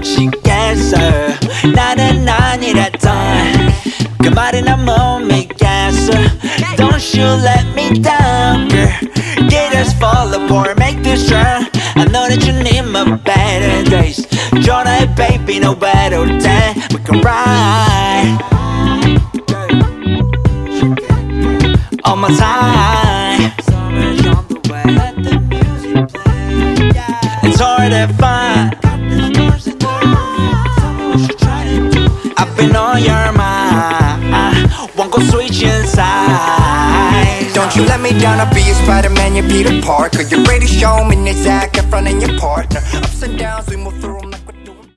미치겠어. 나는 아니랬던 그 말이 난 못 믿겠어. Don't you let me down, girl. Get us fall apart, make this strong. I know that you need my better days. 전화해 baby, no better day. We can ride all my time. Let the music play. It's hard to find. I've been on your mind. Won't go switch inside. Don't you let me down, I'll be your Spider-Man, your Peter Parker. You're ready to show me this act in front of your partner. Ups and downs, we move through them.